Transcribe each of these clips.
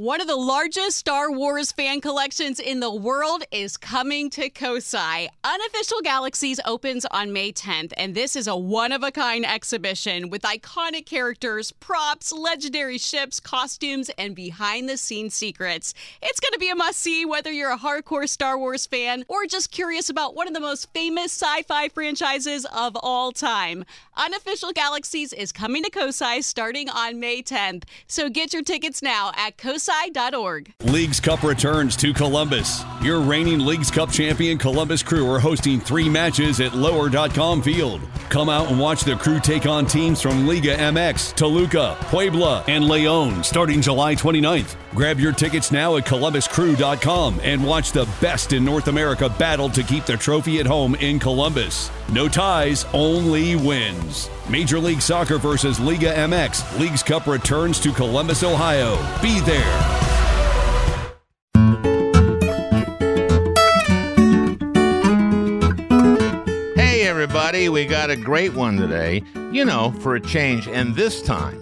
One of the largest Star Wars fan collections in the world is coming to Kosai. Unofficial Galaxies opens on May 10th, and this is a one-of-a-kind exhibition with iconic characters, props, legendary ships, costumes, and behind-the-scenes secrets. It's going to be a must-see whether you're a hardcore Star Wars fan or just curious about one of the most famous sci-fi franchises of all time. Unofficial Galaxies is coming to Kosai starting on May 10th, so get your tickets now at kosai.org. Leagues Cup returns to Columbus. Your reigning Leagues Cup champion Columbus Crew are hosting 3 matches at Lower.com Field. Come out and watch the Crew take on teams from Liga MX, Toluca, Puebla, and León starting July 29th. Grab your tickets now at columbuscrew.com and watch the best in North America battle to keep the trophy at home in Columbus. No ties, only wins. Major League Soccer versus Liga MX. Leagues Cup returns to Columbus, Ohio. Be there. Hey, everybody. We got a great one today. You know, for a change. And this time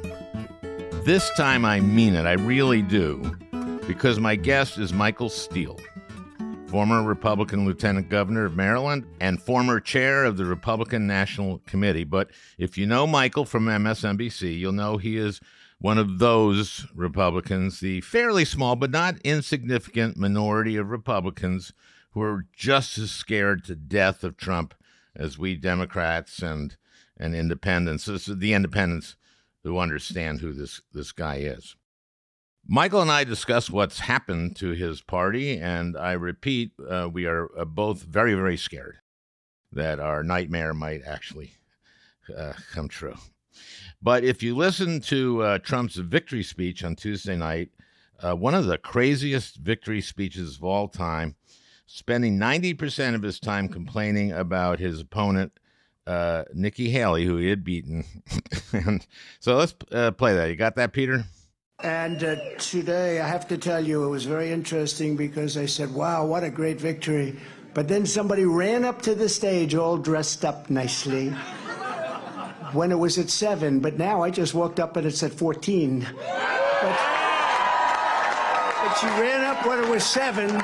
I mean it. I really do. Because my guest is Michael Steele, former Republican Lieutenant Governor of Maryland and former chair of the Republican National Committee. But if you know Michael from MSNBC, you'll know he is one of those Republicans, the fairly small but not insignificant minority of Republicans who are just as scared to death of Trump as we Democrats and independents. This is the independents who understand who this guy is. Michael and I discuss what's happened to his party, and I repeat, we are both very, very scared that our nightmare might actually come true. But if you listen to Trump's victory speech on Tuesday night, one of the craziest victory speeches of all time, spending 90% of his time complaining about his opponent, Nikki Haley, who he had beaten. And so let's play that. You got that, Peter? And today, I have to tell you, it was very interesting because I said, wow, what a great victory. But then somebody ran up to the stage all dressed up nicely when it was at 7. But now I just walked up and it's at 14. But she ran up when it was 7.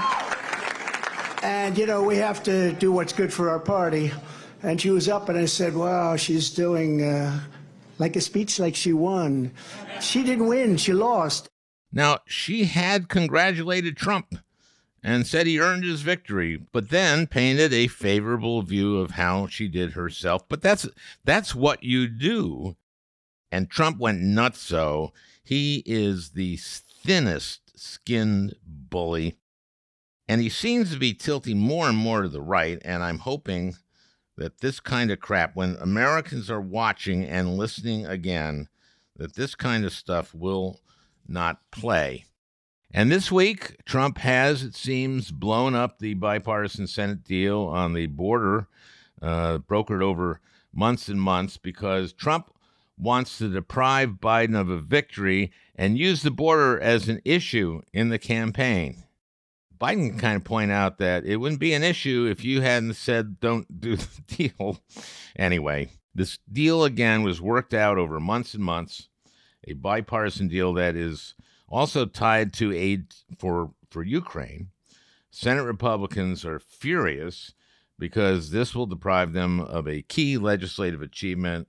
And, you know, we have to do what's good for our party. And she was up and I said, wow, she's doing like a speech like she won. She didn't win, she lost. Now, she had congratulated Trump and said he earned his victory, but then painted a favorable view of how she did herself. But that's what you do. And Trump went nutso. He is the thinnest skinned bully. And he seems to be tilting more and more to the right, and I'm hoping that this kind of crap, when Americans are watching and listening again, that this kind of stuff will not play. And this week, Trump has, it seems, blown up the bipartisan Senate deal on the border, brokered over months and months, because Trump wants to deprive Biden of a victory and use the border as an issue in the campaign. Biden can kind of point out that it wouldn't be an issue if you hadn't said don't do the deal. Anyway, this deal, again, was worked out over months and months, a bipartisan deal that is also tied to aid for Ukraine. Senate Republicans are furious because this will deprive them of a key legislative achievement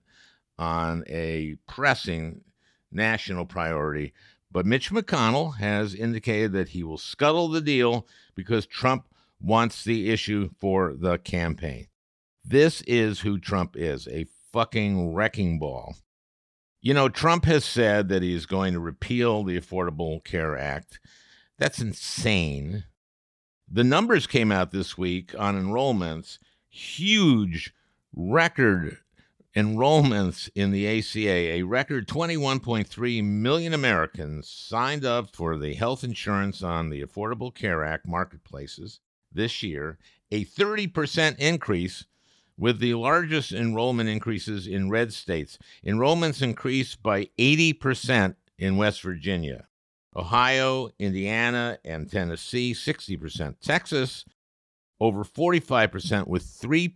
on a pressing national priority. But Mitch McConnell has indicated that he will scuttle the deal because Trump wants the issue for the campaign. This is who Trump is, a fucking wrecking ball. You know, Trump has said that he's going to repeal the Affordable Care Act. That's insane. The numbers came out this week on enrollments, huge record enrollments in the ACA, a record 21.3 million Americans signed up for the health insurance on the Affordable Care Act marketplaces this year, a 30% increase, with the largest enrollment increases in red states. Enrollments increased by 80% in West Virginia, Ohio, Indiana, and Tennessee, 60%. Texas, over 45%, with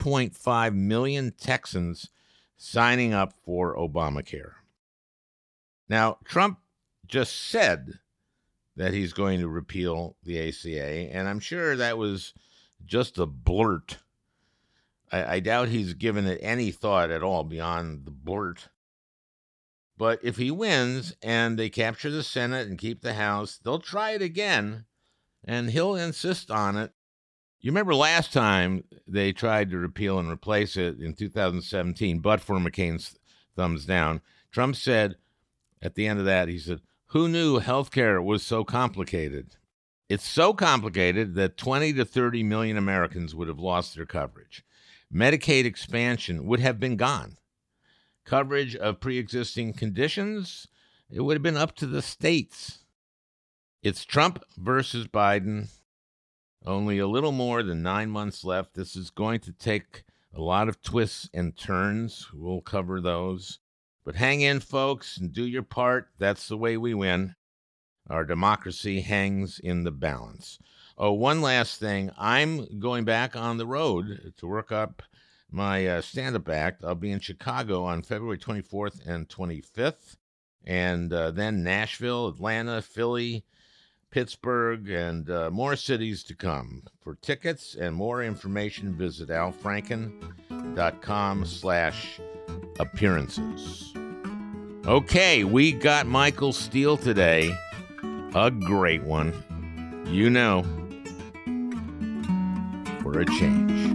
3.5 million Texans signing up for Obamacare. Now, Trump just said that he's going to repeal the ACA, and I'm sure that was just a blurt. I doubt he's given it any thought at all beyond the blurt. But if he wins and they capture the Senate and keep the House, they'll try it again, and he'll insist on it. You remember last time they tried to repeal and replace it in 2017, but for McCain's thumbs down. Trump said at the end of that, he said, "Who knew healthcare was so complicated?" It's so complicated that 20 to 30 million Americans would have lost their coverage. Medicaid expansion would have been gone. Coverage of pre-existing conditions, it would have been up to the states. It's Trump versus Biden. Only a little more than 9 months left. This is going to take a lot of twists and turns. We'll cover those. But hang in, folks, and do your part. That's the way we win. Our democracy hangs in the balance. Oh, one last thing. I'm going back on the road to work up my stand-up act. I'll be in Chicago on February 24th and 25th, and then Nashville, Atlanta, Philly, Pittsburgh, and more cities to come. For tickets and more information, visit alfranken.com/appearances. Okay, we got Michael Steele today. A great one. You know, for a change.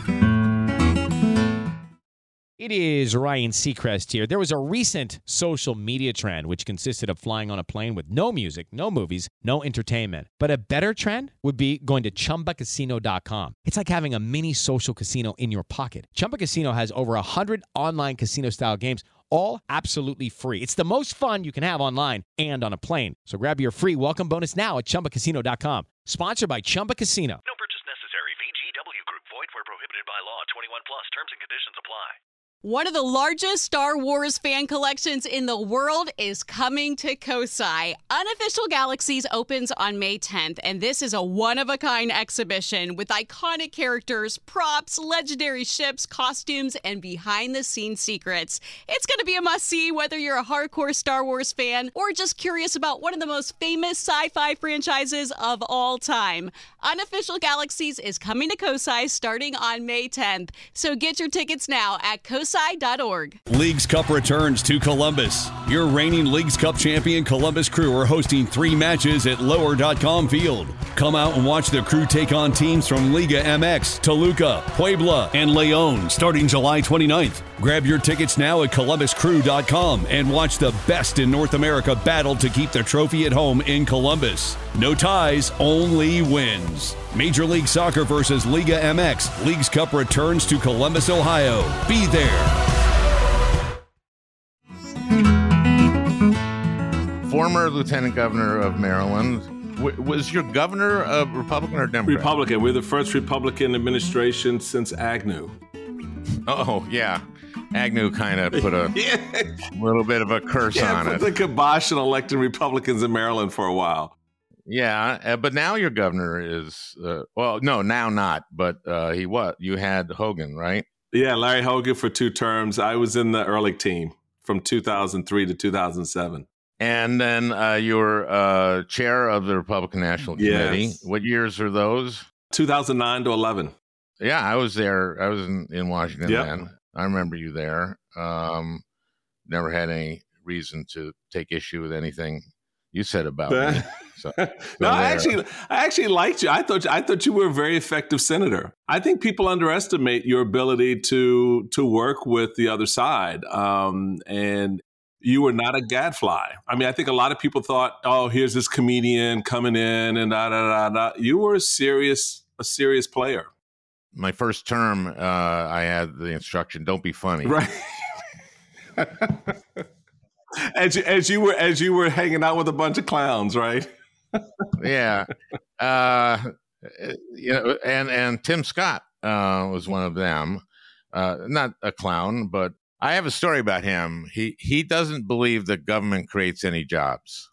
It is Ryan Seacrest here. There was a recent social media trend which consisted of flying on a plane with no music, no movies, no entertainment. But a better trend would be going to ChumbaCasino.com. It's like having a mini social casino in your pocket. Chumba Casino has over 100 online casino-style games, all absolutely free. It's the most fun you can have online and on a plane. So grab your free welcome bonus now at ChumbaCasino.com. Sponsored by Chumba Casino. No purchase necessary. VGW Group. Void where prohibited by law. 21 plus. Terms and conditions apply. One of the largest Star Wars fan collections in the world is coming to Kosai. Unofficial Galaxies opens on May 10th, and this is a one-of-a-kind exhibition with iconic characters, props, legendary ships, costumes, and behind-the-scenes secrets. It's going to be a must-see whether you're a hardcore Star Wars fan or just curious about one of the most famous sci-fi franchises of all time. Unofficial Galaxies is coming to Kosai starting on May 10th, so get your tickets now at kosai.org. Leagues Cup returns to Columbus. Your reigning Leagues Cup champion Columbus Crew are hosting 3 matches at lower.com field. Come out and watch the Crew take on teams from Liga MX, Toluca, Puebla, and León starting July 29th. Grab your tickets now at columbuscrew.com and watch the best in North America battle to keep the trophy at home in Columbus. No ties, only wins. Major League Soccer versus Liga MX. Leagues Cup returns to Columbus, Ohio. Be there. Former Lieutenant Governor of Maryland. Was your governor a Republican or Democrat? Republican. We're the first Republican administration since Agnew. Oh, yeah. Agnew kind of put a little bit of a curse on it. Put the kibosh on elected Republicans in Maryland for a while. Yeah, but now your governor is, no, now not, but he was. You had Hogan, right? Yeah, Larry Hogan for 2 terms. I was in the Ehrlich team from 2003 to 2007. And then you were chair of the Republican National Committee. Yes. What years are those? 2009 to 11. Yeah, I was there. I was in Washington then. I remember you there. Never had any reason to take issue with anything you said about me. So no, I actually liked you. I thought you were a very effective senator. I think people underestimate your ability to work with the other side. And you were not a gadfly. I mean, I think a lot of people thought, oh, here's this comedian coming in and da da da da. You were a serious player. My first term, I had the instruction, don't be funny. Right. as you were hanging out with a bunch of clowns, right? Yeah. And Tim Scott was one of them. Not a clown, but I have a story about him. He doesn't believe that government creates any jobs.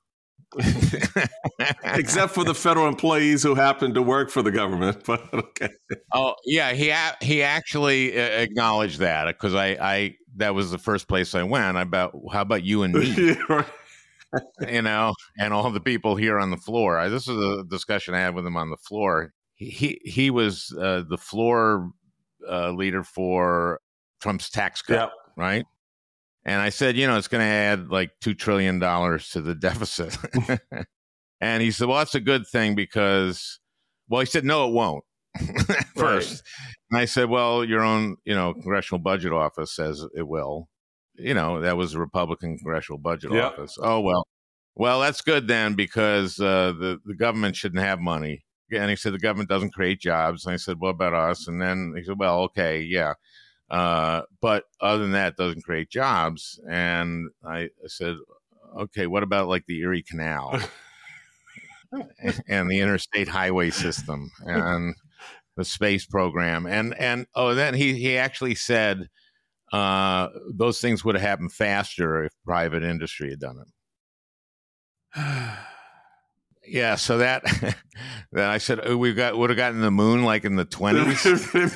Except for the federal employees who happen to work for the government. But okay. Oh yeah, he actually acknowledged that because I that was the first place I went. How about you and me? Yeah, right. and all the people here on the floor. This is a discussion I had with him on the floor. He was the floor leader for Trump's tax cut, right? And I said, it's going to add like $2 trillion to the deficit. And he said, well, that's a good thing because, he said, no, it won't. First. Right. And I said, well, your own, Congressional Budget Office says it will. That was the Republican Congressional Budget Office. Oh, well, that's good then because the government shouldn't have money. And he said, the government doesn't create jobs. And I said, what about us? And then he said, well, okay, yeah. But other than that, it doesn't create jobs. And I said, okay, what about like the Erie Canal and the interstate highway system and the space program? And then he actually said those things would have happened faster if private industry had done it. Yeah, so then I said would have gotten the moon like in the 20s.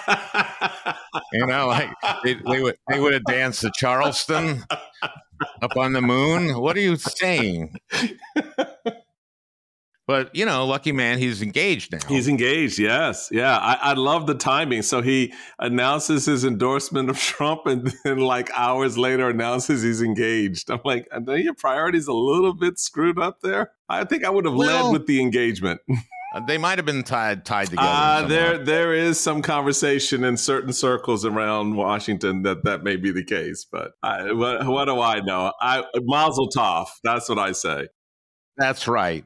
Like they would have danced to Charleston up on the moon. What are you saying? But, lucky man, he's engaged now. He's engaged, yes. Yeah, I love the timing. So he announces his endorsement of Trump and then like hours later announces he's engaged. I'm like, I know your priorities a little bit screwed up there. I think I would have led with the engagement. They might have been tied together. There is some conversation in certain circles around Washington that may be the case. But what do I know? Mazel tov. That's what I say. That's right.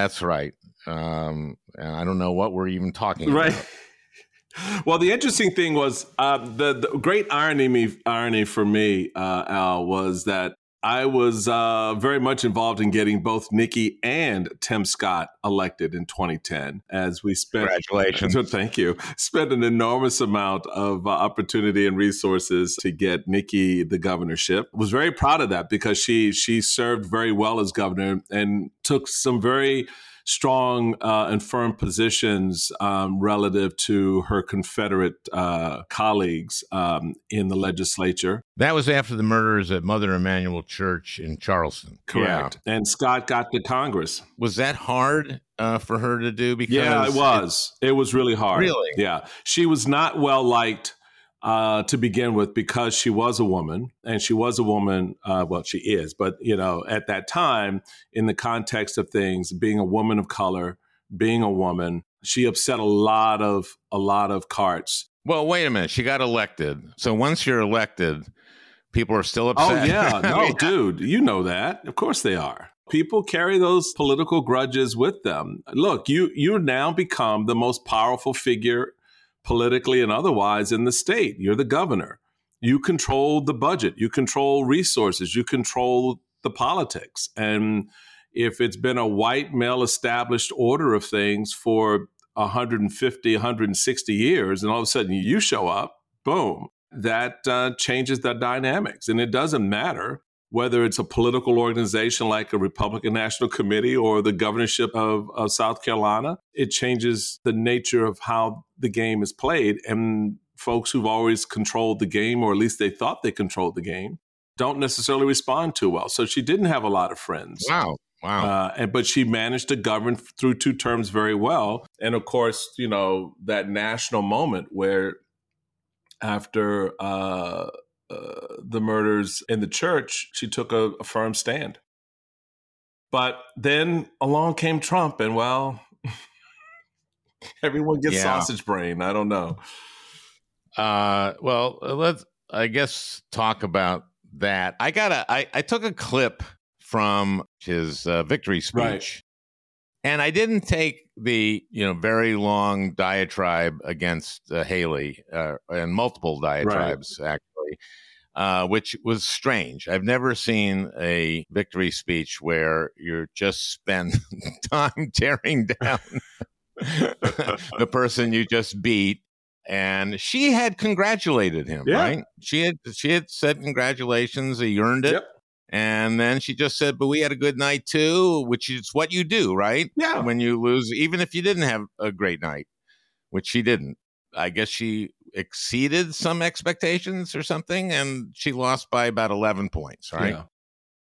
And I don't know what we're even talking about. Well, the interesting thing was the great irony for me, Al, was that I was very much involved in getting both Nikki and Tim Scott elected in 2010 as we spent. Congratulations. Thank you. Spent an enormous amount of opportunity and resources to get Nikki the governorship. Was very proud of that because she served very well as governor and took some very strong and firm positions relative to her Confederate colleagues in the legislature. That was after the murders at Mother Emanuel Church in Charleston. Correct. Yeah. And Scott got to Congress. Was that hard for her to do? Because it was. It was really hard. Really? Yeah. She was not well liked to begin with because she was a woman, and she was a woman. She is, but at that time, in the context of things, being a woman of color, being a woman, she upset a lot of carts. Well, wait a minute. She got elected. So once you're elected, people are still upset. Oh yeah, no, dude, you know that. Of course they are. People carry those political grudges with them. Look, you now become the most powerful figure politically and otherwise in the state. You're the governor. You control the budget. You control resources. You control the politics. And if it's been a white male established order of things for 150, 160 years, and all of a sudden you show up, boom, that changes the dynamics. And it doesn't matter whether it's a political organization like a Republican National Committee or the governorship of South Carolina. It changes the nature of how the game is played. And folks who've always controlled the game, or at least they thought they controlled the game, don't necessarily respond too well. So she didn't have a lot of friends. Wow. But she managed to govern through 2 terms very well. And of course, that national moment where after the murders in the church, she took a firm stand. But then along came Trump, and everyone gets sausage brain. I don't know. Let's, I guess, talk about that. I took a clip from his victory speech, right, and I didn't take the very long diatribe against Haley and multiple diatribes, right, actually, which was strange. I've never seen a victory speech where you're just spend time tearing down the person you just beat. And she had congratulated him, right? She had said congratulations, he earned it. Yep. And then she just said, but we had a good night too, which is what you do, right? Yeah. When you lose, even if you didn't have a great night, which she didn't. I guess she exceeded some expectations or something, and she lost by about 11 points, right? Yeah.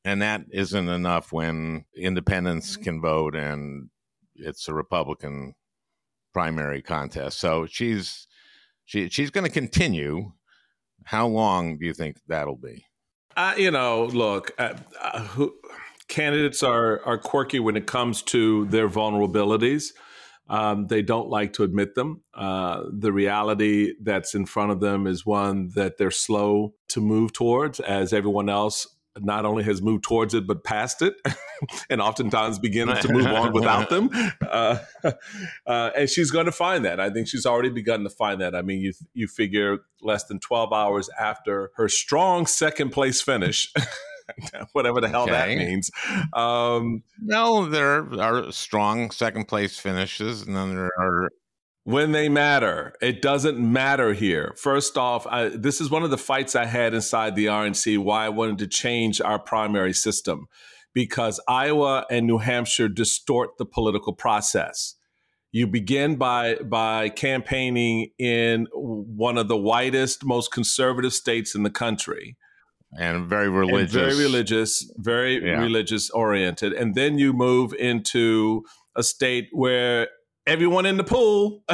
And that isn't enough when independents can vote and it's a Republican primary contest. So she's going to continue. How long do you think that'll be? Look, candidates are quirky when it comes to their vulnerabilities. They don't like to admit them. The reality that's in front of them is one that they're slow to move towards, as everyone else not only has moved towards it, but past it, and oftentimes begins to move on without them. And she's going to find that. I think she's already begun to find that. I mean, you figure less than 12 hours after her strong second place finish, whatever the hell that means. No, there are strong second place finishes, and then there are. When they matter. It doesn't matter here. First off, this is one of the fights I had inside the RNC, why I wanted to change our primary system, because Iowa and New Hampshire distort the political process. You begin by campaigning in one of the whitest, most conservative states in the country. And very religious. Religious oriented. And then you move into a state where everyone in the pool,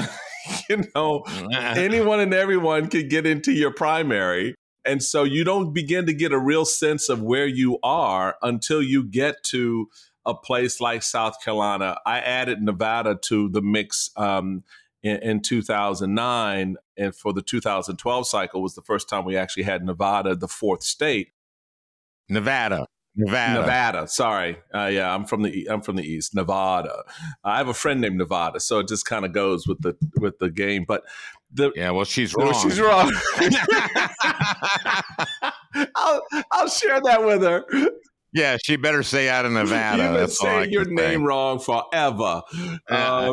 anyone and everyone can get into your primary. And so you don't begin to get a real sense of where you are until you get to a place like South Carolina. I added Nevada to the mix in 2009. And for the 2012 cycle was the first time we actually had Nevada, the fourth state. Nevada. Sorry. I'm from the East. Nevada. I have a friend named Nevada, so it just kind of goes with the game. But she's wrong. She's wrong. I'll share that with her. Yeah, she better stay out of Nevada. You've been saying your name wrong forever. But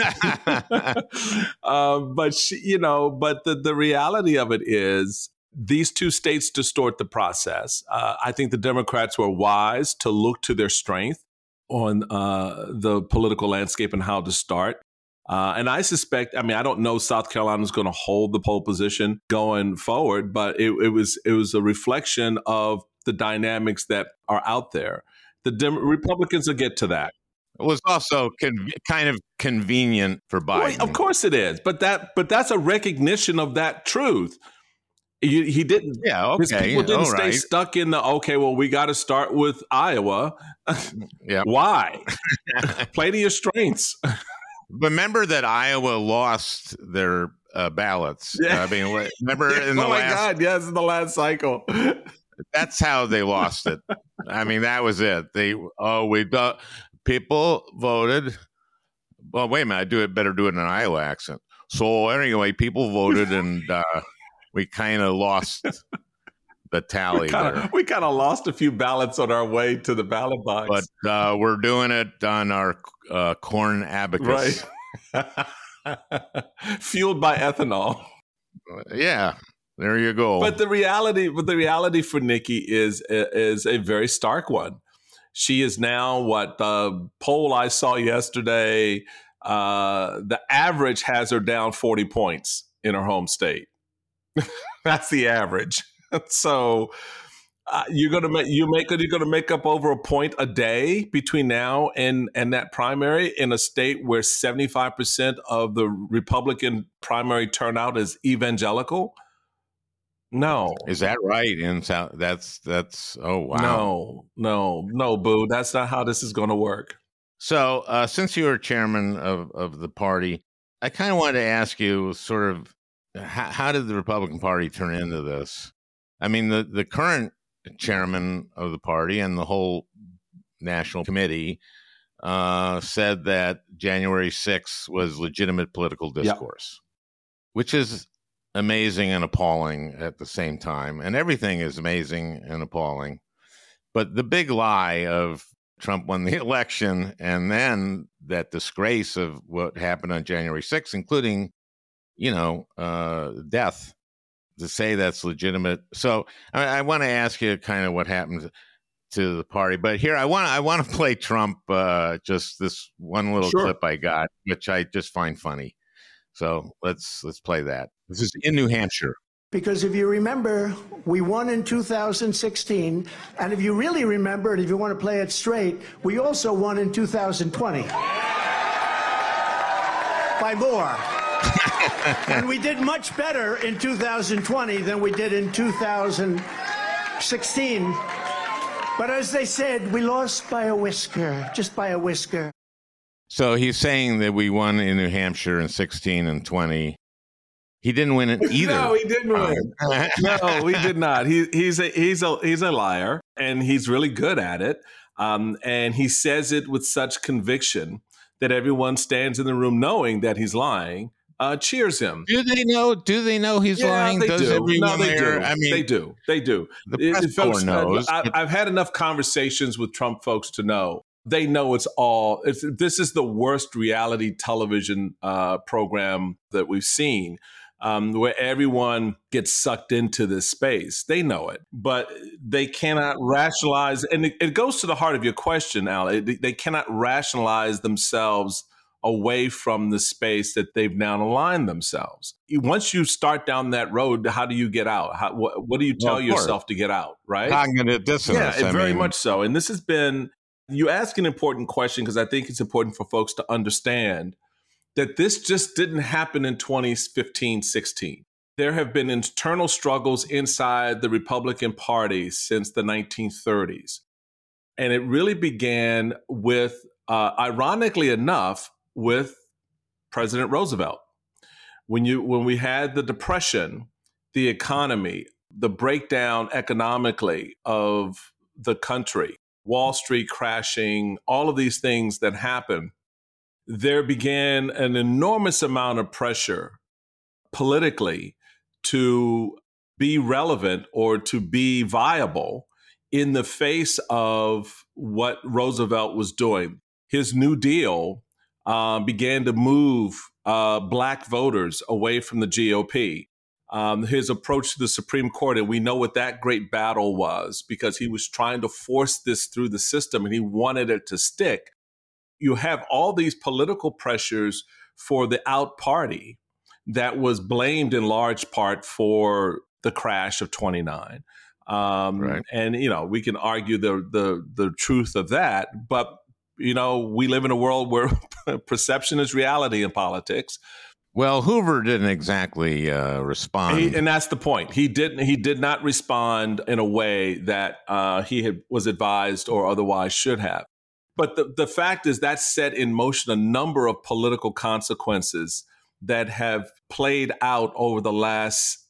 the reality of it is, these two states distort the process. I think the Democrats were wise to look to their strength on the political landscape and how to start. And I suspect, I don't know South Carolina is going to hold the pole position going forward, but it was a reflection of the dynamics that are out there. The Republicans will get to that. It was also kind of convenient for Biden. Well, of course it is, but that's a recognition of that truth. He didn't. Yeah, okay. His people didn't stay stuck in we got to start with Iowa. Yeah. Why? Play to your strengths. Remember that Iowa lost their ballots. Yeah. Remember in the in the last cycle. That's how they lost it. That was it. People voted. Well, wait a minute. I better do it in an Iowa accent. So anyway, people voted, and we kind of lost the tally there. We kind of lost a few ballots on our way to the ballot box. But we're doing it on our corn abacus. Right. Fueled by ethanol. Yeah. There you go. But the reality for Nikki is a very stark one. She is now the poll I saw yesterday, the average has her down 40 points in her home state. That's the average. So you're going to make up over a point a day between now and that primary in a state where 75% of the Republican primary turnout is evangelical. No. Is that right? In South, that's oh wow. No, boo. That's not how this is going to work. So since you were chairman of the party, I kind of wanted to ask you sort of how did the Republican Party turn into this? The current chairman of the party and the whole national committee said that January 6th was legitimate political discourse, which is amazing and appalling at the same time. And everything is amazing and appalling. But the big lie of Trump won the election and then that disgrace of what happened on January 6th, including, death, to say that's legitimate. So I want to ask you kind of what happened to the party. But here, I want to play Trump, just this one little clip I got, which I just find funny. So let's play that. This is in New Hampshire. Because if you remember, we won in 2016. And if you really remember, and if you want to play it straight, we also won in 2020. By more. And we did much better in 2020 than we did in 2016. But as they said, we lost by a whisker, just by a whisker. So he's saying that we won in New Hampshire in 16 and 20. He didn't win it either. No, he didn't win. No, he did not. He's a liar, and he's really good at it. And he says it with such conviction that everyone stands in the room knowing that he's lying, cheers him. Do they know he's lying? They Does do. everyone No, they there? do. I mean, They do. The press corps knows. I've had enough conversations with Trump folks to know. They know this is the worst reality television program that we've seen, where everyone gets sucked into this space. They know it, but they cannot rationalize. And it goes to the heart of your question, Al. They cannot rationalize themselves away from the space that they've now aligned themselves. Once you start down that road, how do you get out? What do you tell yourself to get out, right? Cognitive dissonance. Yeah, very much so. And this has been, you ask an important question because I think it's important for folks to understand that this just didn't happen in 2015, 16. There have been internal struggles inside the Republican Party since the 1930s. And it really began with, ironically enough, with President Roosevelt. When we had the Depression, the economy, the breakdown economically of the country, Wall Street crashing, all of these things that happened, there began an enormous amount of pressure politically to be relevant or to be viable in the face of what Roosevelt was doing. His New Deal began to move Black voters away from the GOP. His approach to the Supreme Court, and we know what that great battle was because he was trying to force this through the system and he wanted it to stick. You have all these political pressures for the out party that was blamed in large part for the crash of 29. Right. And, we can argue the truth of that, but, we live in a world where perception is reality in politics. Well, Hoover didn't exactly respond. And that's the point. He did not respond in a way that was advised or otherwise should have. But the fact is that set in motion a number of political consequences that have played out over the last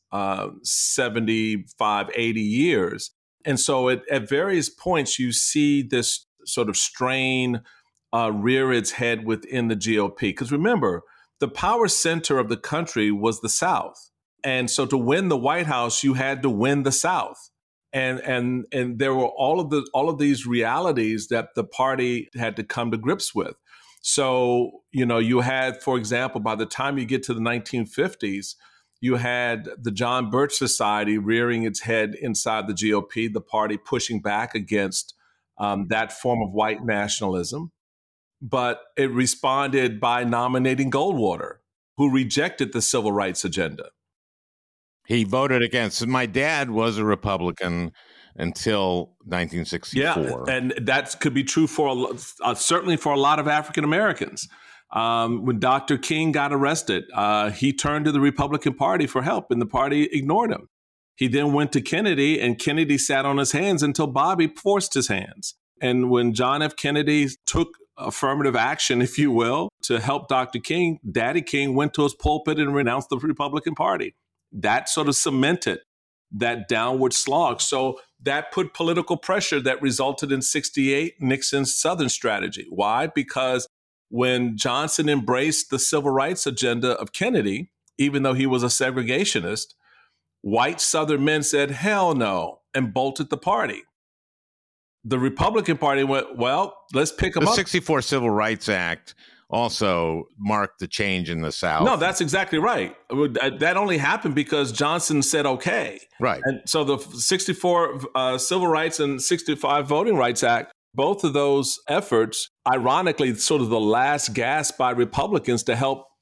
75, 80 years. And so at various points, you see this sort of strain rear its head within the GOP. Because remember, the power center of the country was the South. And so to win the White House, you had to win the South. And there were all of these realities that the party had to come to grips with. So, you had, for example, by the time you get to the 1950s, you had the John Birch Society rearing its head inside the GOP, the party pushing back against that form of white nationalism. But it responded by nominating Goldwater, who rejected the civil rights agenda. He voted against. My dad was a Republican until 1964. Yeah, and that could be true for certainly for a lot of African Americans. When Dr. King got arrested, he turned to the Republican Party for help, and the party ignored him. He then went to Kennedy, and Kennedy sat on his hands until Bobby forced his hands. And when John F. Kennedy took affirmative action, if you will, to help Dr. King, Daddy King went to his pulpit and renounced the Republican Party. That sort of cemented that downward slog. So that put political pressure that resulted in 68 Nixon's Southern strategy. Why? Because when Johnson embraced the civil rights agenda of Kennedy, even though he was a segregationist, white Southern men said, hell no, and bolted the party. The Republican Party went, well, let's pick them up. The 64 Civil Rights Act also marked the change in the South. No, that's exactly right. That only happened because Johnson said okay. Right. And so the 64 Civil Rights and 65 Voting Rights Act, both of those efforts, ironically, sort of the last gasp by Republicans to help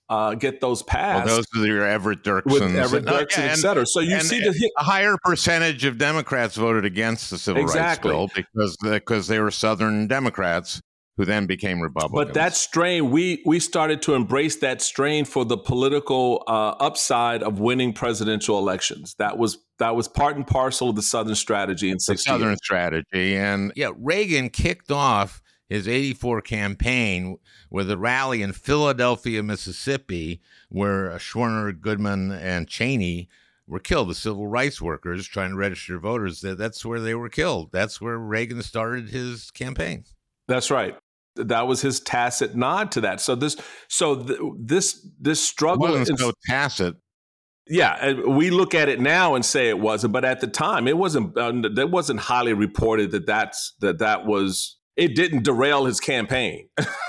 get those passed. Well, those are your Everett Dirksen, with Everett Dirksen, et cetera. So you see a higher percentage of Democrats voted against the Civil Rights Bill because they were Southern Democrats who then became Republicans. But that strain, we started to embrace that strain for the political upside of winning presidential elections. That was part and parcel of the Southern strategy in 68. The Southern strategy. And Reagan kicked off his 84 campaign with a rally in Philadelphia, Mississippi, where Schwerner, Goodman, and Cheney were killed. The civil rights workers trying to register voters, that's where they were killed. That's where Reagan started his campaign. That's right. That was his tacit nod to that. So this struggle wasn't so tacit. Yeah, we look at it now and say it wasn't, but at the time it wasn't. That wasn't highly reported that was. It didn't derail his campaign.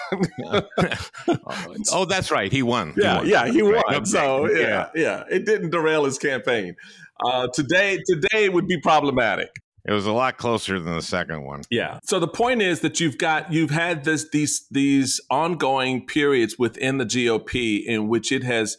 Oh, that's right. He won. He won. Okay. So yeah, it didn't derail his campaign. Today it would be problematic. It was a lot closer than the second one. Yeah. So the point is that you've had these ongoing periods within the GOP in which it has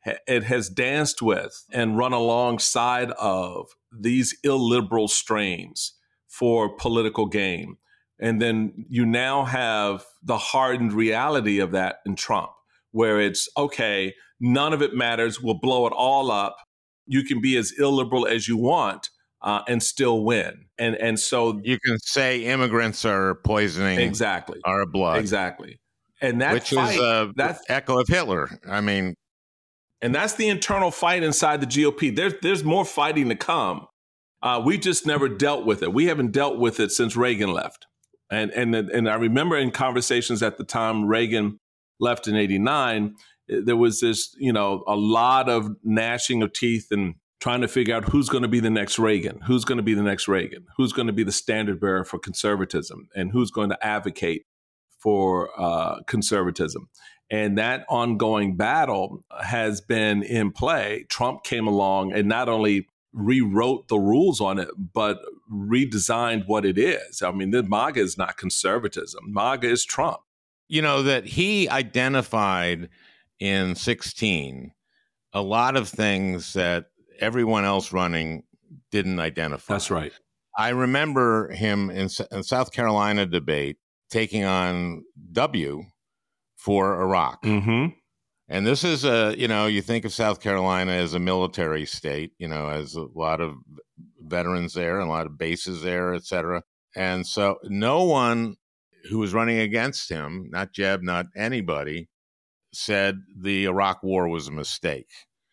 danced with and run alongside of these illiberal strains for political gain. And then you now have the hardened reality of that in Trump, where it's, okay, none of it matters. We'll blow it all up. You can be as illiberal as you want and still win. And so you can say immigrants are poisoning our blood. Exactly. And that which fight, is that's echo of Hitler. I mean, and that's the internal fight inside the GOP. There's more fighting to come. We just never dealt with it. We haven't dealt with it since Reagan left. And I remember in conversations at the time Reagan left in 89, there was this, a lot of gnashing of teeth and trying to figure out who's going to be the next Reagan, who's going to be the next Reagan, who's going to be the standard bearer for conservatism, and who's going to advocate for conservatism. And that ongoing battle has been in play. Trump came along and not only rewrote the rules on it, but redesigned what it is. I mean, the MAGA is not conservatism. MAGA is Trump. That he identified in 2016 a lot of things that everyone else running didn't identify. That's right. I remember him in South Carolina debate taking on W for Iraq. Mm-hmm. And this is you think of South Carolina as a military state, as a lot of veterans there and a lot of bases there, et cetera. And so no one who was running against him, not Jeb, not anybody, said the Iraq war was a mistake.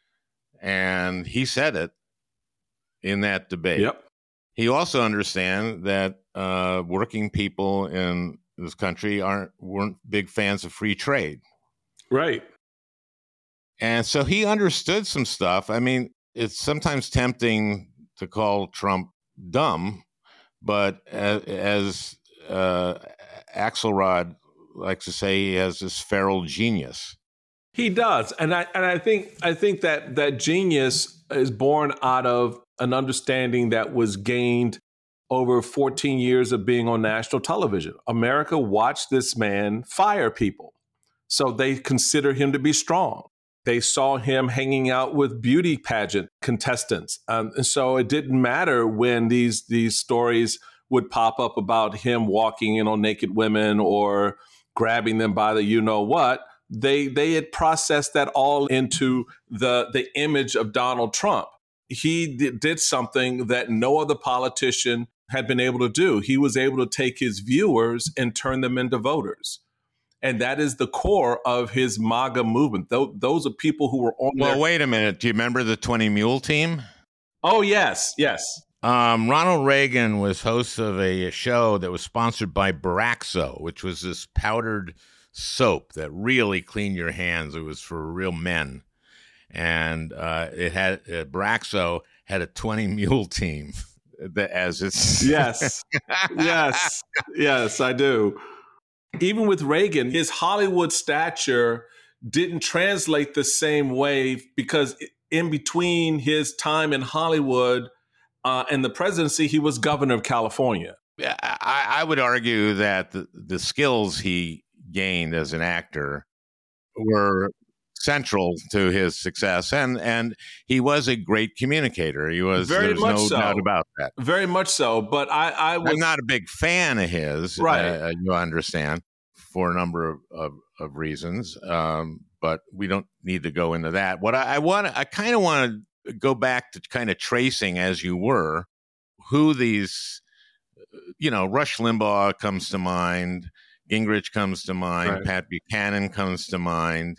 And he said it in that debate. Yep. He also understands that working people in this country weren't big fans of free trade. Right. And so he understood some stuff. I mean, it's sometimes tempting to call Trump dumb, but as Axelrod likes to say, he has this feral genius. He does, and I think that genius is born out of an understanding that was gained over 14 years of being on national television. America watched this man fire people, so they consider him to be strong. They saw him hanging out with beauty pageant contestants. And so it didn't matter when these stories would pop up about him walking in on naked women or grabbing them by the you-know-what. They had processed that all into the image of Donald Trump. He did something that no other politician had been able to do. He was able to take his viewers and turn them into voters. And that is the core of his MAGA movement. Those are people who were on Well, wait a minute. Do you remember the 20 Mule team? Oh, yes. Ronald Reagan was host of a show that was sponsored by Baraxo, which was this powdered soap that really cleaned your hands. It was for real men. And it had Baraxo had a 20 Mule team as its... Yes, I do. Even with Reagan, his Hollywood stature didn't translate the same way because in between his time in Hollywood and the presidency, he was governor of California. I would argue that the skills he gained as an actor were central to his success, and he was a great communicator. He was Very much no so. doubt about that. Very much so. But I'm not a big fan of his, right? You understand, for a number of reasons. But we don't need to go into that. What I kind of want to go back to kind of tracing, as you were, who these, Rush Limbaugh comes to mind, Gingrich comes to mind, right. Pat Buchanan comes to mind,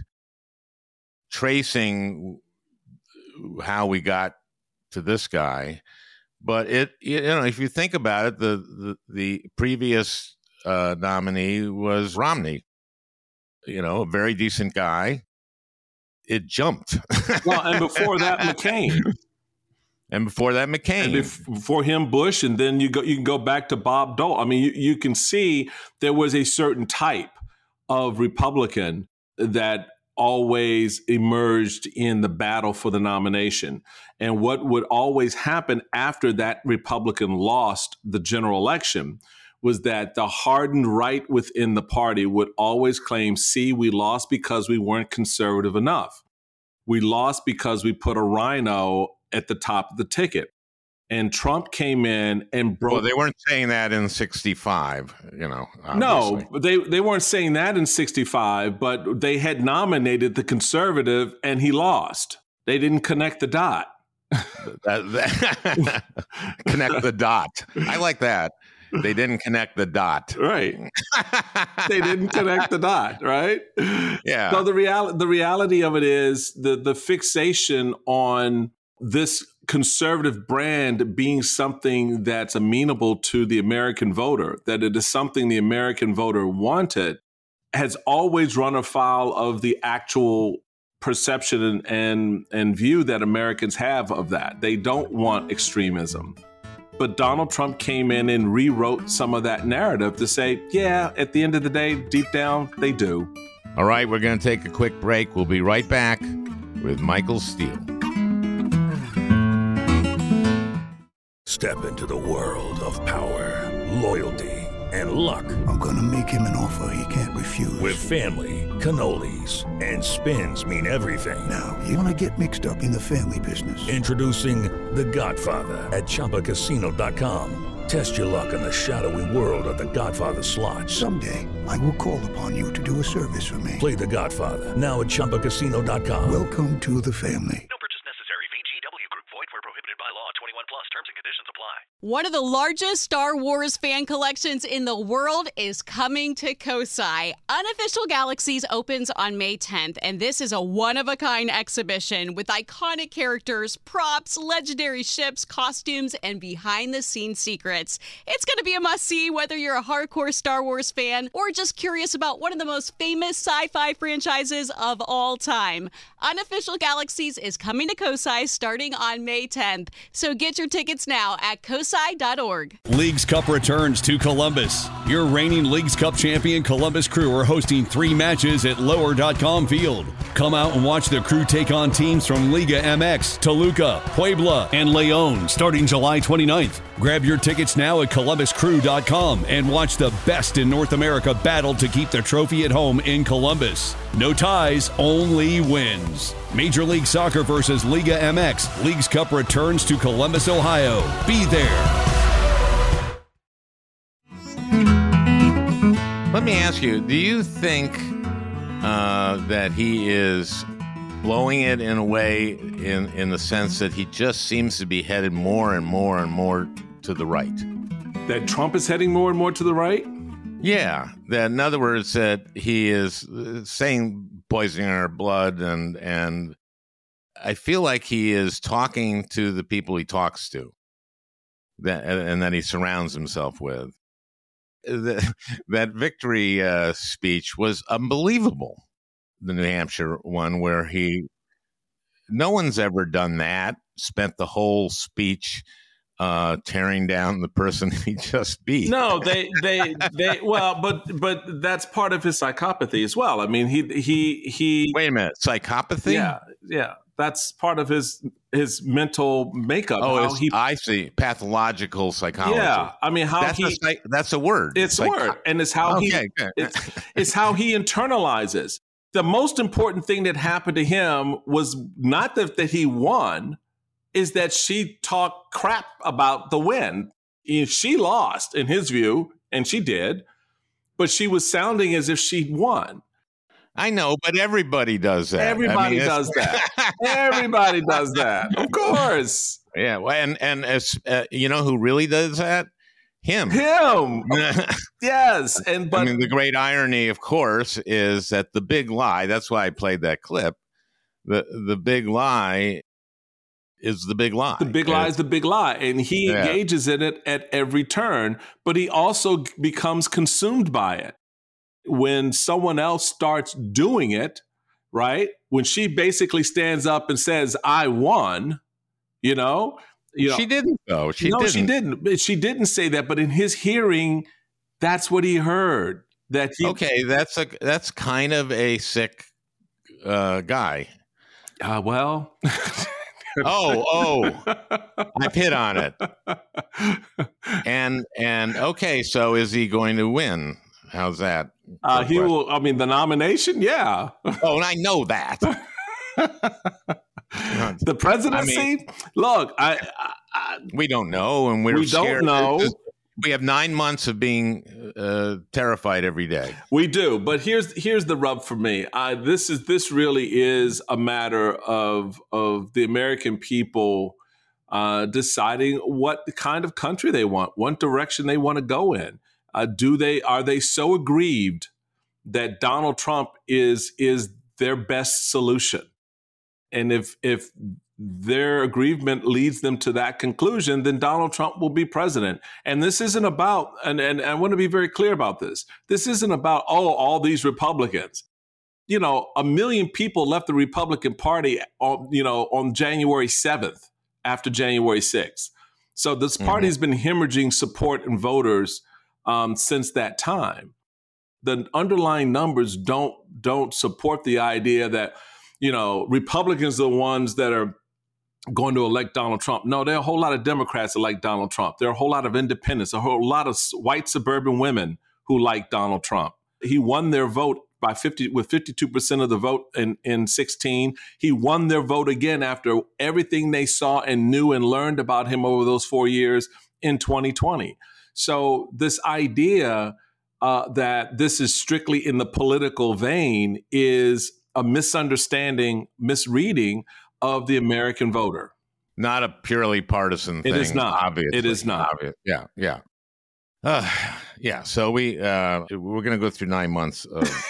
tracing how we got to this guy. But if you think about it, the previous nominee was Romney. A very decent guy. It jumped. Well, and before that, McCain. And before him, Bush, and then you can go back to Bob Dole. I mean, you can see there was a certain type of Republican that always emerged in the battle for the nomination. And what would always happen after that Republican lost the general election was that the hardened right within the party would always claim, see, we lost because we weren't conservative enough. We lost because we put a rhino at the top of the ticket. And Trump came in and broke. Well, they weren't saying that in 65, obviously. No, they weren't saying that in 65, but they had nominated the conservative and he lost. They didn't connect the dot. Connect the dot. I like that. They didn't connect the dot. Right. They didn't connect the dot, right? Yeah. So the reality of it is the fixation on this conservative brand being something that's amenable to the American voter, that it is something the American voter wanted, has always run afoul of the actual perception and view that Americans have of that. They don't want extremism. But Donald Trump came in and rewrote some of that narrative to say, yeah, at the end of the day, deep down, they do. All right, we're going to take a quick break. We'll be right back with Michael Steele. Step into the world of power, loyalty, and luck. I'm going to make him an offer he can't refuse. With family, cannolis, and spins mean everything. Now, you want to get mixed up in the family business. Introducing The Godfather at ChumbaCasino.com. Test your luck in the shadowy world of The Godfather slot. Someday, I will call upon you to do a service for me. Play The Godfather now at ChumbaCasino.com. Welcome to the family. No purchase necessary. VGW Group. Void where prohibited by law. 21 plus. Terms and conditions apply. One of the largest Star Wars fan collections in the world is coming to Kosai. Unofficial Galaxies opens on May 10th, and this is a one-of-a-kind exhibition with iconic characters, props, legendary ships, costumes, and behind-the-scenes secrets. It's going to be a must-see whether you're a hardcore Star Wars fan or just curious about one of the most famous sci-fi franchises of all time. Unofficial Galaxies is coming to Kosai starting on May 10th, so get your tickets now at kosai.org. Leagues Cup returns to Columbus. Your reigning Leagues Cup champion Columbus Crew are hosting 3 matches at lower.com field. Come out and watch the Crew take on teams from Liga MX, Toluca, Puebla, and León starting July 29th. Grab your tickets now at columbuscrew.com and watch the best in North America battle to keep the trophy at home in Columbus. No ties, only wins. Major League Soccer versus Liga MX. Leagues Cup returns to Columbus, Ohio. Be there. Let me ask you, do you think that he is blowing it in a way in the sense that he just seems to be headed more and more and more to the right? That Trump is heading more and more to the right? Yeah. That, in other words, that he is saying poisoning our blood, and I feel like he is talking to the people he talks to, and that he surrounds himself with. That victory speech was unbelievable. The New Hampshire one, where no one's ever done that, spent the whole speech tearing down the person he just beat. No, they well, but that's part of his psychopathy as well. I mean, he Wait a minute, psychopathy? Yeah. That's part of his mental makeup. Oh, I see. Pathological psychology. Yeah, I mean, that's a word. It's a word, and it's how it's how he internalizes. The most important thing that happened to him was not that he won, is that she talked crap about the win. She lost, in his view, and she did, but she was sounding as if she'd won. I know, but everybody does that. Everybody does that. Everybody does that. Of course. Yeah. Well, and as you know who really does that? Him. Yes. But I mean, the great irony, of course, is that the big lie, that's why I played that clip. The big lie is the big lie. The big lie is the big lie. And he engages in it at every turn, but he also becomes consumed by it. When someone else starts doing it, right? When she basically stands up and says, I won, you know. She didn't, though. She didn't. She didn't say that, but in his hearing, that's what he heard. Okay, that's kind of a sick guy. Well... I've hit on it. And okay, so is he going to win? How's that? He will. I mean, the nomination, yeah. Oh, and I know that. The presidency. Look, we don't know, and we don't know. We have 9 months of being terrified every day. We do, but here's the rub for me. This really is a matter of the American people deciding what kind of country they want, what direction they want to go in. Are they so aggrieved that Donald Trump is their best solution? And if their aggrievement leads them to that conclusion, then Donald Trump will be president. And this isn't about, and I want to be very clear about this. This isn't about, all these Republicans. 1 million people left the Republican Party on January 7th after January 6th. So this party has been hemorrhaging support and voters since that time. The underlying numbers don't support the idea that, Republicans are the ones that are going to elect Donald Trump. No, there are a whole lot of Democrats that like Donald Trump. There are a whole lot of independents, a whole lot of white suburban women who like Donald Trump. He won their vote with 52% of the vote in 16. He won their vote again after everything they saw and knew and learned about him over those 4 years in 2020. So this idea that this is strictly in the political vein is a misunderstanding, misreading of the American voter. Not a purely partisan thing. It is not. Obviously. It is not. Yeah. So we're going to go through 9 months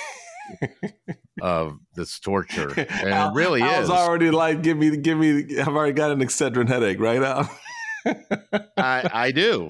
of this torture, and it really is. Al's already like, give me. I've already got an Excedrin headache, right, Al? I do.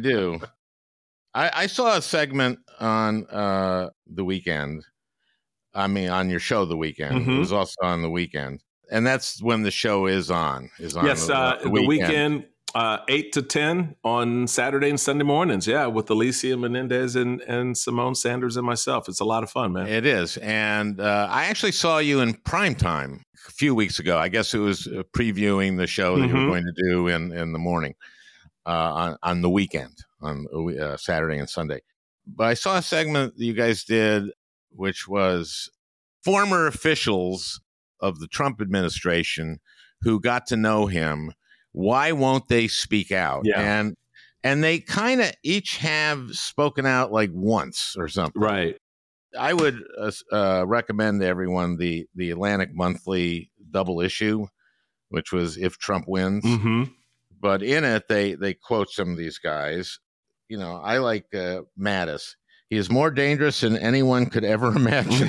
I saw a segment on the weekend. I mean, on your show, The Weekend. Mm-hmm. It was also on The Weekend. And that's when the show is on. Yes, the weekend, 8 to 10 on Saturday and Sunday mornings. Yeah, with Alicia Menendez and Simone Sanders and myself. It's a lot of fun, man. It is. And I actually saw you in primetime a few weeks ago. I guess it was previewing the show that you were going to do in the morning on the weekend, on Saturday and Sunday. But I saw a segment that you guys did, which was former officials of the Trump administration who got to know him. Why won't they speak out? Yeah. And they kind of each have spoken out like once or something. Right. I would recommend to everyone the Atlantic Monthly double issue, which was If Trump Wins. Mm-hmm. But in it, they quote some of these guys. I like Mattis. He is more dangerous than anyone could ever imagine.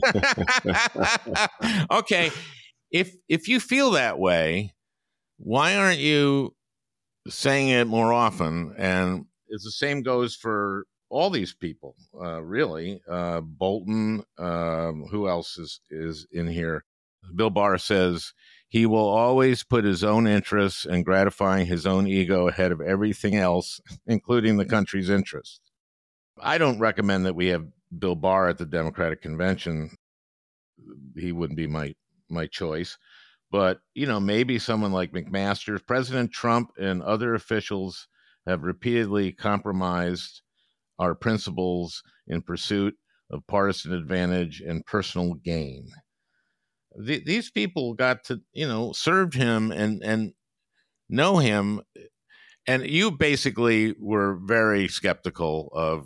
Okay, if you feel that way, why aren't you saying it more often? And it's the same goes for all these people, really. Bolton, who else is in here? Bill Barr says he will always put his own interests and gratifying his own ego ahead of everything else, including the country's interests. I don't recommend that we have Bill Barr at the Democratic Convention. He wouldn't be my choice. But, maybe someone like McMaster. President Trump and other officials have repeatedly compromised our principles in pursuit of partisan advantage and personal gain. These people got to, served him and know him. And you basically were very skeptical of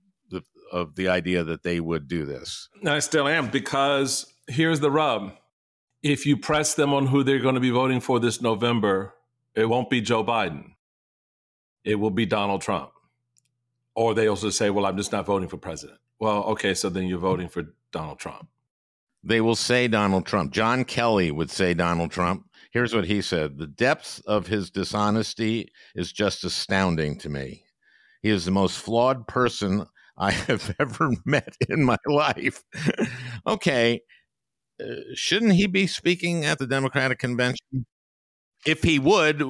the idea that they would do this. I still am, because here's the rub. If you press them on who they're going to be voting for this November, it won't be Joe Biden. It will be Donald Trump. Or they also say, well, I'm just not voting for president. Well, okay, so then you're voting for Donald Trump. They will say Donald Trump. John Kelly would say Donald Trump. Here's what he said. The depth of his dishonesty is just astounding to me. He is the most flawed person I have ever met in my life. Okay. Shouldn't he be speaking at the Democratic convention? If he would,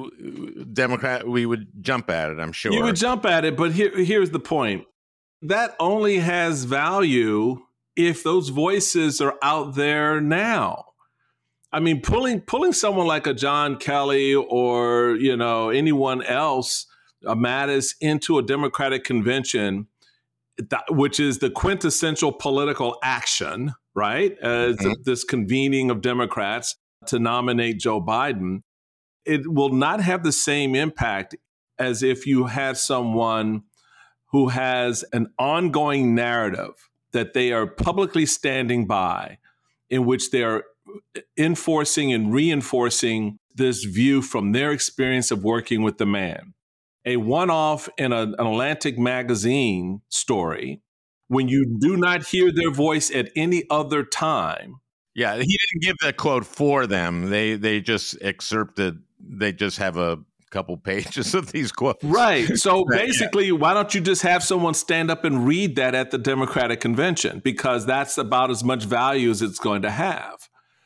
we would jump at it, I'm sure. You would jump at it, but here's the point. That only has value if those voices are out there now. I mean, pulling someone like a John Kelly or, anyone else, a Mattis, into a Democratic convention, which is the quintessential political action, right? This convening of Democrats to nominate Joe Biden. It will not have the same impact as if you had someone who has an ongoing narrative that they are publicly standing by, in which they are enforcing and reinforcing this view from their experience of working with the man. A one-off in an Atlantic magazine story, when you do not hear their voice at any other time. Yeah, he didn't give that quote for them. They just excerpted. They just have a couple pages of these quotes. Right. So basically, why don't you just have someone stand up and read that at the Democratic convention? Because that's about as much value as it's going to have.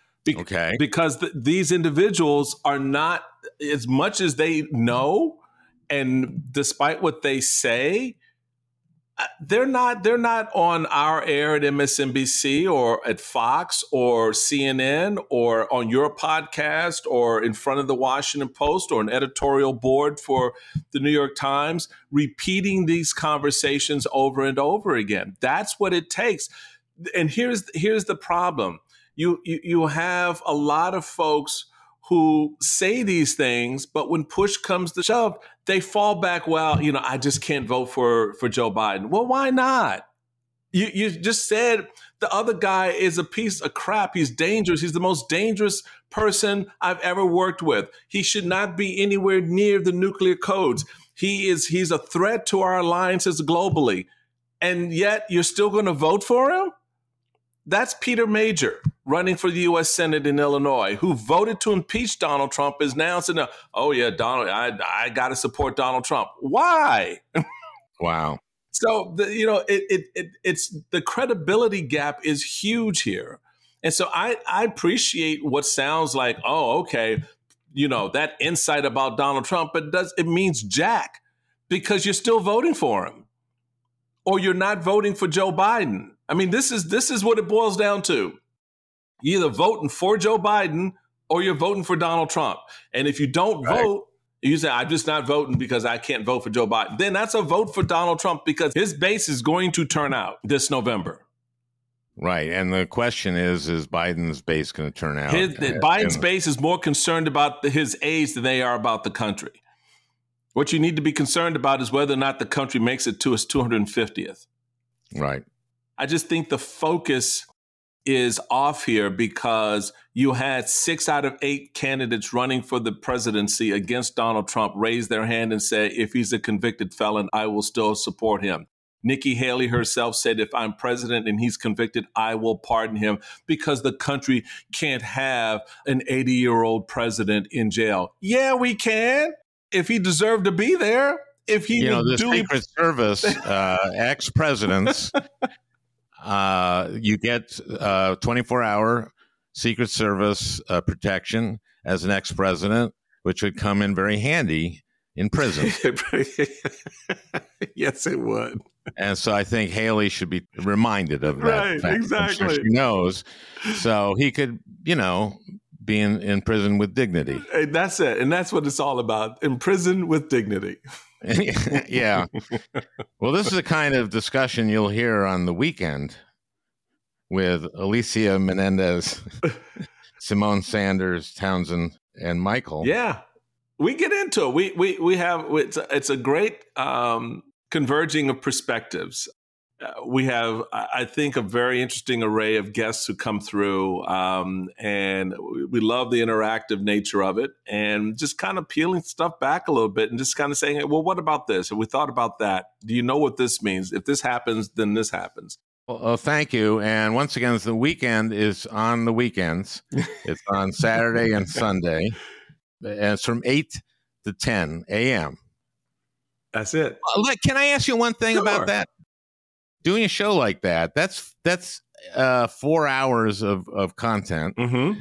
Because these individuals are not, as much as they know, and despite what they say, they're not on our air at MSNBC or at Fox or CNN or on your podcast or in front of the Washington Post or an editorial board for the New York Times, repeating these conversations over and over again. That's what it takes. And here's the problem. You have a lot of folks who say these things, but when push comes to shove, they fall back. Well, I just can't vote for Joe Biden. Well, why not? You just said the other guy is a piece of crap. He's dangerous. He's the most dangerous person I've ever worked with. He should not be anywhere near the nuclear codes. He's a threat to our alliances globally. And yet you're still going to vote for him? That's Peter Major, running for the U.S. Senate in Illinois, who voted to impeach Donald Trump, is now saying, oh, yeah, Donald, I got to support Donald Trump. Why? Wow. So, it's the credibility gap is huge here. And so I appreciate what sounds like, oh, okay, that insight about Donald Trump, but it means jack, because you're still voting for him, or you're not voting for Joe Biden. I mean, this is what it boils down to. You're either voting for Joe Biden or you're voting for Donald Trump. And if you don't vote, you say, I'm just not voting because I can't vote for Joe Biden. Then that's a vote for Donald Trump, because his base is going to turn out this November. Right. And the question is Biden's base going to turn out? Biden's base is more concerned about his aides than they are about the country. What you need to be concerned about is whether or not the country makes it to its 250th. Right. I just think the focus is off here, because you had 6 out of 8 candidates running for the presidency against Donald Trump raise their hand and say, if he's a convicted felon, I will still support him. Nikki Haley herself said, if I'm president and he's convicted, I will pardon him, because the country can't have an 80-year-old president in jail. Yeah, we can, if he deserved to be there. If he the Secret Service ex-presidents, you get 24-hour Secret Service protection as an ex-president, which would come in very handy in prison. Yes, it would. And so I think Haley should be reminded of that. Right, fact. exactly. I'm sure she knows. So he could, be in prison with dignity. Hey, that's it. And that's what it's all about. In prison with dignity. Yeah. Well, this is the kind of discussion you'll hear on the weekend with Alicia Menendez, Simone Sanders, Townsend, and Michael. Yeah, we get into it. We have it's a great converging of perspectives. We have, I think, a very interesting array of guests who come through, and we love the interactive nature of it, and just kind of peeling stuff back a little bit and just kind of saying, hey, well, what about this? Have we thought about that? Do you know what this means? If this happens, then this happens. Well, thank you. And once again, the weekend is on the weekends. It's on Saturday and Sunday. And it's from 8 to 10 a.m. That's it. Can I ask you one thing Sure. about that? Doing a show like that, that's 4 hours of content. Mm-hmm.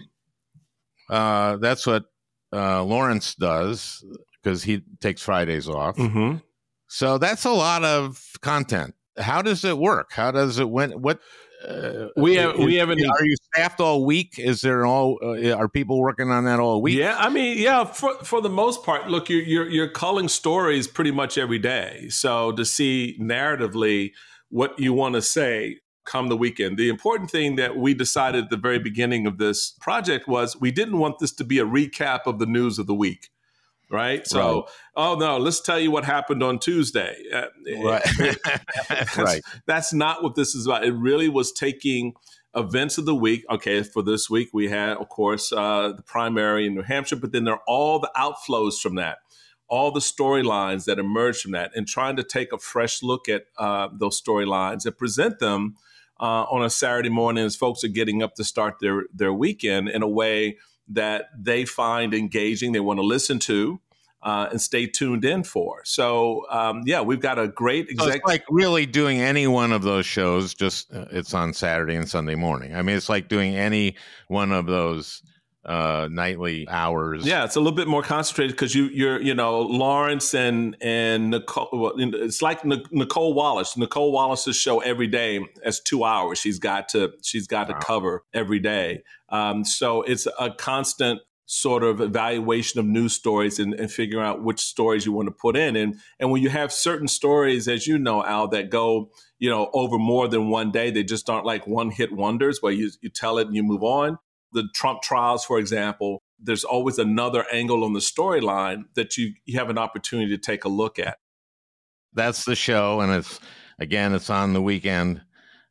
That's what Lawrence does because he takes Fridays off. Mm-hmm. So that's a lot of content. How does it work? How does it what? We have. Are you staffed all week? Is there are people working on that all week? Yeah, I mean, yeah. For the most part, look, you're culling stories pretty much every day. So to see narratively what you want to say come the weekend. The important thing that we decided at the very beginning of this project was we didn't want this to be a recap of the news of the week. Right. So, right. Oh, no, let's tell you what happened on Tuesday. Right. Right. That's not what this is about. It really was taking events of the week. Okay. For this week, we had, of course, the primary in New Hampshire, but then there are all the outflows from that, all the storylines that emerge from that, and trying to take a fresh look at those storylines and present them on a Saturday morning as folks are getting up to start their weekend in a way that they find engaging, they want to listen to, and stay tuned in for. So, we've got a great It's like really doing any one of those shows, just it's on Saturday and Sunday morning. I mean, it's like doing any one of those nightly hours. Yeah, it's a little bit more concentrated because you're Lawrence and Nicole. Well, it's like Nicole Wallace. Nicole Wallace's show every day is 2 hours. She's got to cover every day. So it's a constant sort of evaluation of news stories and figuring out which stories you want to put in. And when you have certain stories, as you know, Al, that go over more than one day, they just aren't like one hit wonders where you tell it and you move on. The Trump trials, for example, there's always another angle on the storyline that you have an opportunity to take a look at. That's the show, and it's on the weekend,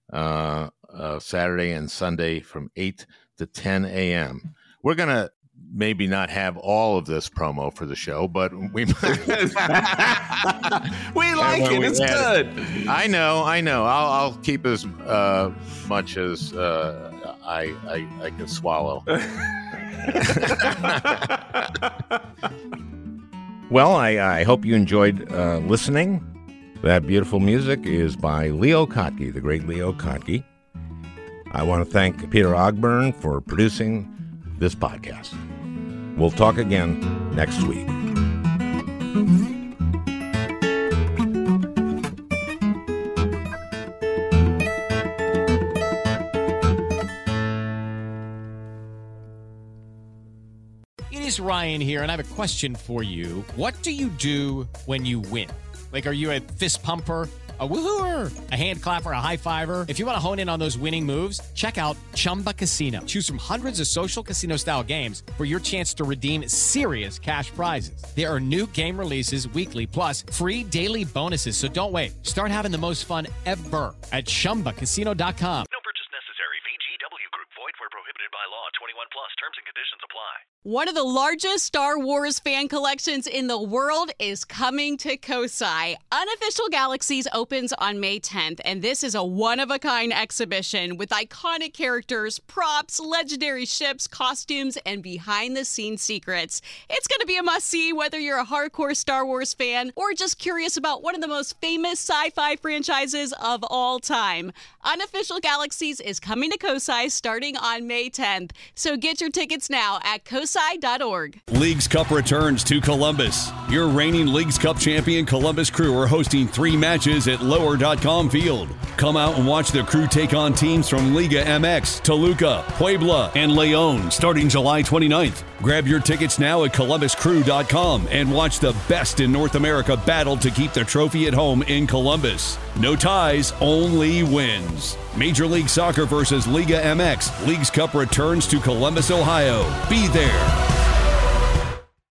Saturday and Sunday from 8 to 10 a.m. We're going to maybe not have all of this promo for the show, but we might. We like it. It's good. I know. I'll keep as much as I can swallow. Well, I hope you enjoyed listening. That beautiful music is by Leo Kottke, the great Leo Kottke. I want to thank Peter Ogburn for producing this podcast. We'll talk again next week. It is Ryan here, and I have a question for you. What do you do when you win? Like, are you a fist pumper, a woohooer, a hand clapper, a high fiver? If you want to hone in on those winning moves, check out Chumba Casino. Choose from hundreds of social casino-style games for your chance to redeem serious cash prizes. There are new game releases weekly, plus free daily bonuses. So don't wait. Start having the most fun ever at ChumbaCasino.com. No purchase necessary. VGW Group. Void where prohibited by law. 21 plus. Terms and conditions apply. One of the largest Star Wars fan collections in the world is coming to Kosai. Unofficial Galaxies opens on May 10th, and this is a one-of-a-kind exhibition with iconic characters, props, legendary ships, costumes, and behind-the-scenes secrets. It's going to be a must-see whether you're a hardcore Star Wars fan or just curious about one of the most famous sci-fi franchises of all time. Unofficial Galaxies is coming to Kosai starting on May 10th, so get your tickets now at kosai.org. Leagues Cup returns to Columbus. Your reigning Leagues Cup champion Columbus Crew are hosting 3 matches at lower.com field. Come out and watch the Crew take on teams from Liga MX, Toluca, Puebla, and León starting July 29th. Grab your tickets now at ColumbusCrew.com and watch the best in North America battle to keep the trophy at home in Columbus. No ties, only wins. Major League Soccer versus Liga MX. Leagues Cup returns to Columbus, Ohio. Be there.